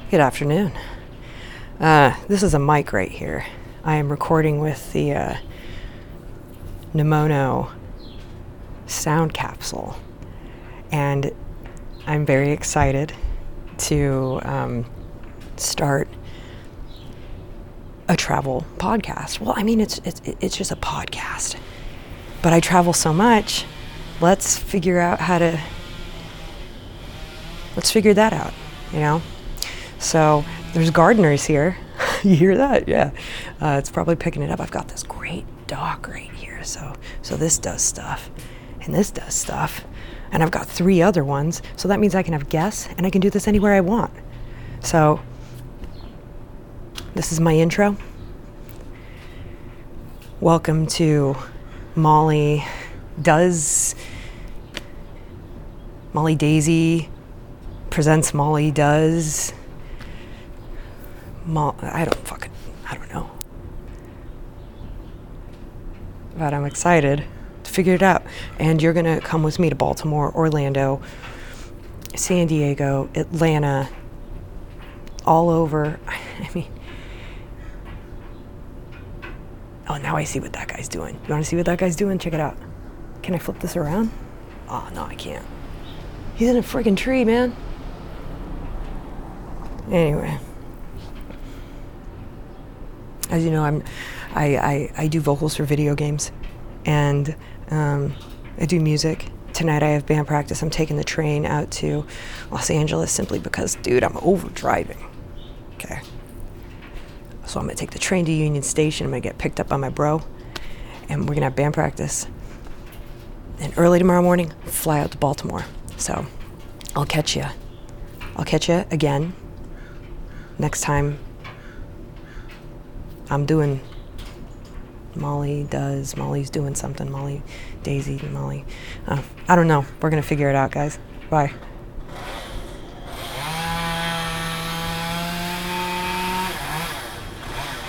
Good afternoon. This is a mic right here. I am recording with the Nemono sound capsule, and I'm very excited to start a travel podcast. Well, I mean, it's just a podcast, but I travel so much. Let's figure that out, you know? So there's gardeners here. You hear that? Yeah. It's probably picking it up. I've got this great dock right here. So this does stuff, and this does stuff. And I've got 3 other ones. So that means I can have guests, and I can do this anywhere I want. So this is my intro. Welcome to Molly Daisy presents Molly Does. I don't know. But I'm excited to figure it out. And you're going to come with me to Baltimore, Orlando, San Diego, Atlanta, all over. I mean, oh, now I see what that guy's doing. You want to see what that guy's doing? Check it out. Can I flip this around? Oh, no, I can't. He's in a freaking tree, man. Anyway. As you know, I do vocals for video games, and I do music. Tonight I have band practice. I'm taking the train out to Los Angeles simply because, dude, I'm overdriving. Okay. So I'm going to take the train to Union Station. I'm going to get picked up by my bro, and we're going to have band practice. And early tomorrow morning, fly out to Baltimore. So I'll catch you. I'll catch you again next time I'm doing Molly's doing something, Molly, Daisy, Molly. I don't know. We're going to figure it out, guys. Bye.